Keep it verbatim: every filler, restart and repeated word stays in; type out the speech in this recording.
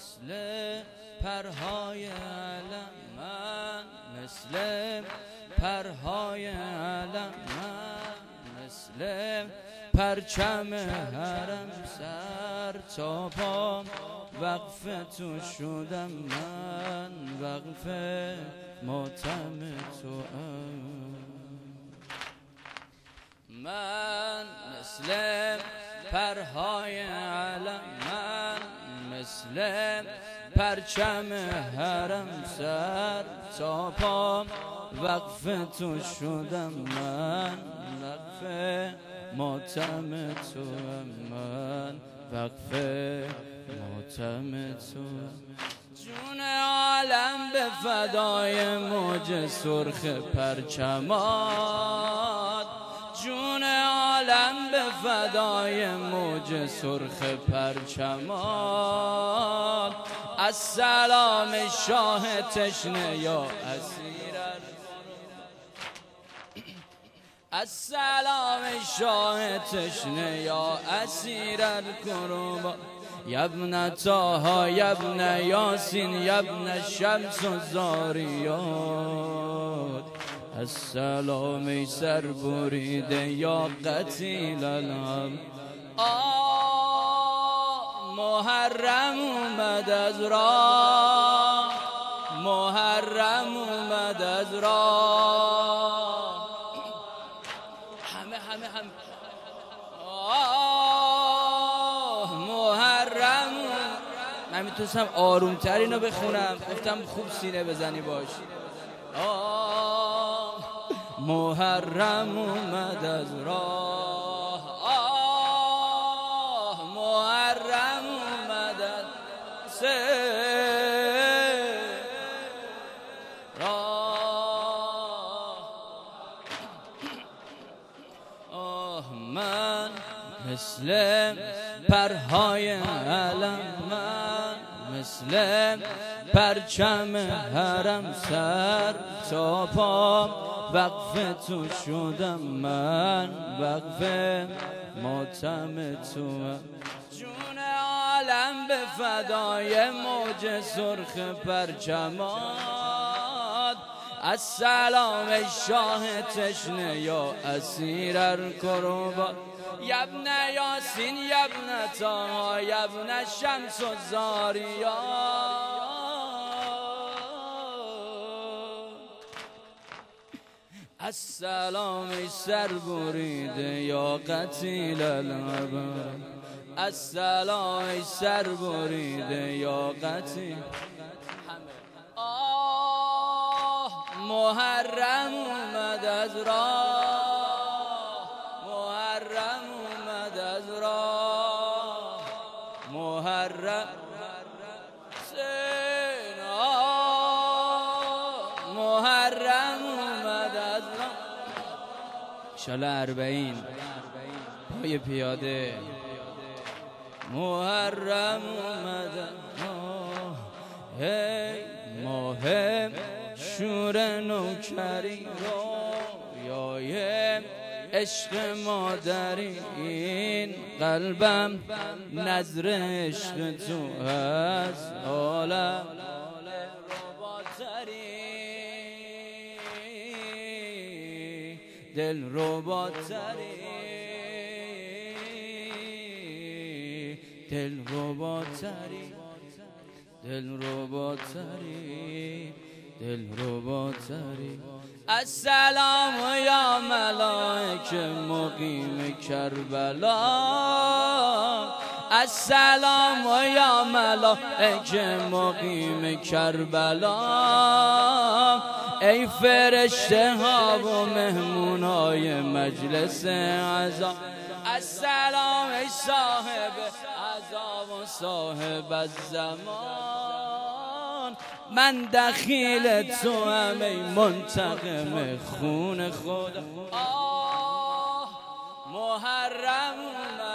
مثل پرهای علم من، مثل پرهای علم من، مثل پرچم حرم سر تا پام وقف تو شدم من، وقف ماتم تو ام. من مثل پرهای علم من، مثل پرچم حرم سر تا پام وقف تو شدم من، وقف ماتم تو من، وقف ماتم تو. جون عالم به فدای موج سرخ پرچمات، جون عالم به فدای موج سرخ پرچمات. السلام شاه تشنه یا اسیر، السلام شاه تشنه یا اسیر الکروب. یبن طه یبن یاسین یبن شمس و زاریات. السلام ای سر بریده یا قتیل الهم. آه محرم اومد از راه، محرم اومد از راه. همه همه همه آه محرم. من میتونستم آرومتر اینو بخونم، گفتم خوب سینه بزنی باش. آه محرم اومد از راه، آه محرم اومد از راه. آه من مثل پرهای علم من، مثل پرچم حرم سر تا پام وقف تو شدم من، وقف ماتم تو. جون عالم به فدای موج سرخ پرچمات. السلام ای شاه تشنه یا اسیر الکروبات. یبن یاسین یبن طه یبن شمس و زاریات. السلام ای سر بریده یا قتیل الابد. السلام ای سر بریده یا قتیل. آه محرم اومد از راه، محرم اومد از راه، محرم سین. آه محرم اومد از راه. انشالله اربعین پای پیاده. محرم اومد آه هی ماه شور نوکری رویای عشق مادری. این قلبم نظر عشق تو هست، عالم دل رباتری، دل رباتری، دل رباتری، دل رباتری. السلام یا ملائک مقیم کربلا. السلام یا ملائک مقیم کربلا. ای فرشته ها و مهمون های مجلس عزا. السلام ای صاحب عزا و صاحب الزمان. من دخیل تو هم ای منتقم خون خدا. آه محرم